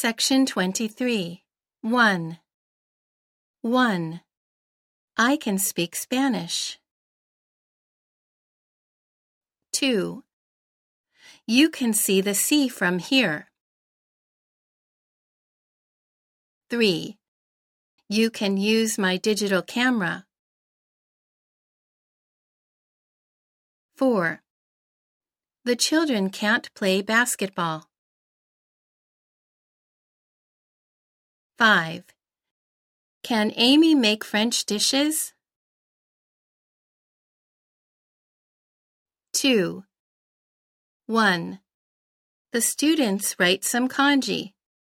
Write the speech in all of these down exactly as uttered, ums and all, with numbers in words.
Section twenty-three. one. one. I can speak Spanish. two. You can see the sea from here. three. You can use my digital camera. four. The children can't play basketball. five. Can Amy make French dishes? two. one. The students write some kanji.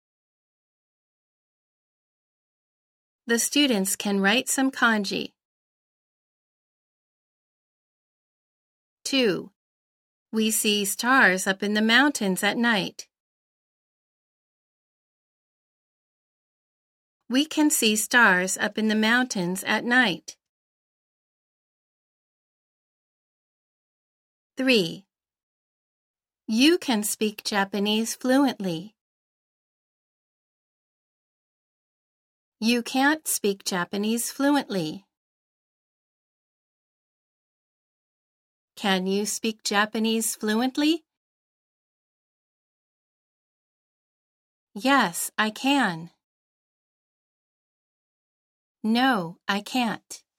The students can write some kanji. two. We see stars up in the mountains at night. We can see stars up in the mountains at night. three. You can speak Japanese fluently. You can't speak Japanese fluently. Can you speak Japanese fluently? Yes, I can. No, I can't.